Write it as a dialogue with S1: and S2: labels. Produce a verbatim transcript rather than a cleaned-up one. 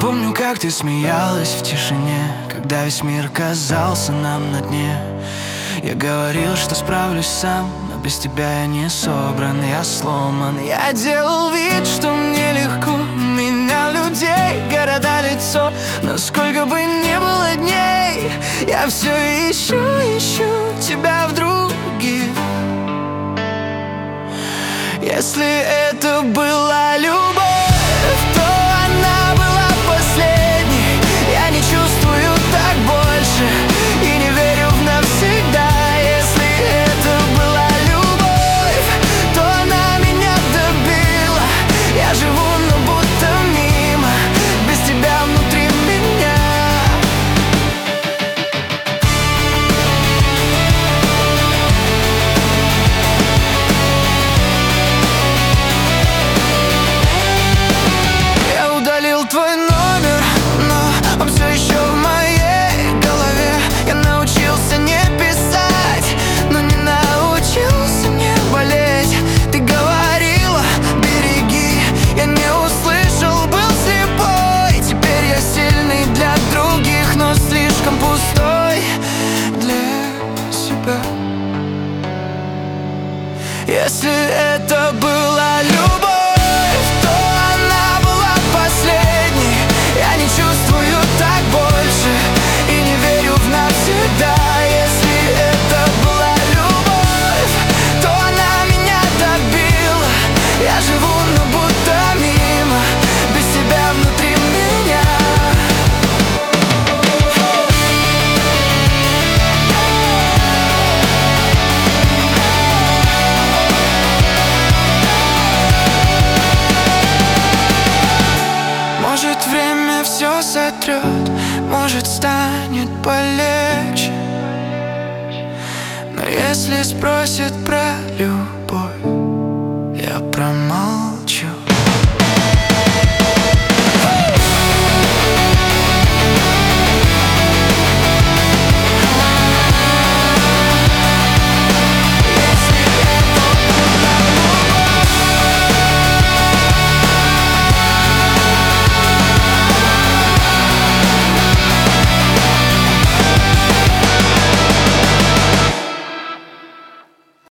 S1: Помню, как ты смеялась в тишине, когда весь мир казался нам на дне. Я говорил, что справлюсь сам, но без тебя я не собран, я сломан. Я делал вид, что мне легко, менял людей, города, лицо. Но сколько бы ни было дней, я все ищу, ищу тебя в других. Если это была любовь, то она была последней. Я не чувствую так больше и не верю в навсегда. Если это была любовь, то она меня добила. Я живу, но будто мимо, без тебя внутри меня. Твой номер, но он все еще в моей голове. Я научился не писать, но не научился не болеть. Ты говорила, береги, я не услышал, был слепой. Теперь я сильный для других, но слишком пустой для себя. Если это была любовь, я не чувствую так больше и не верю в навсегда. Если это была любовь, то она меня добила. Я живу, но будто мимо, без тебя внутри меня. Может, время все сотрет, может, станет полегче. Но если спросят про любовь, я промолчу.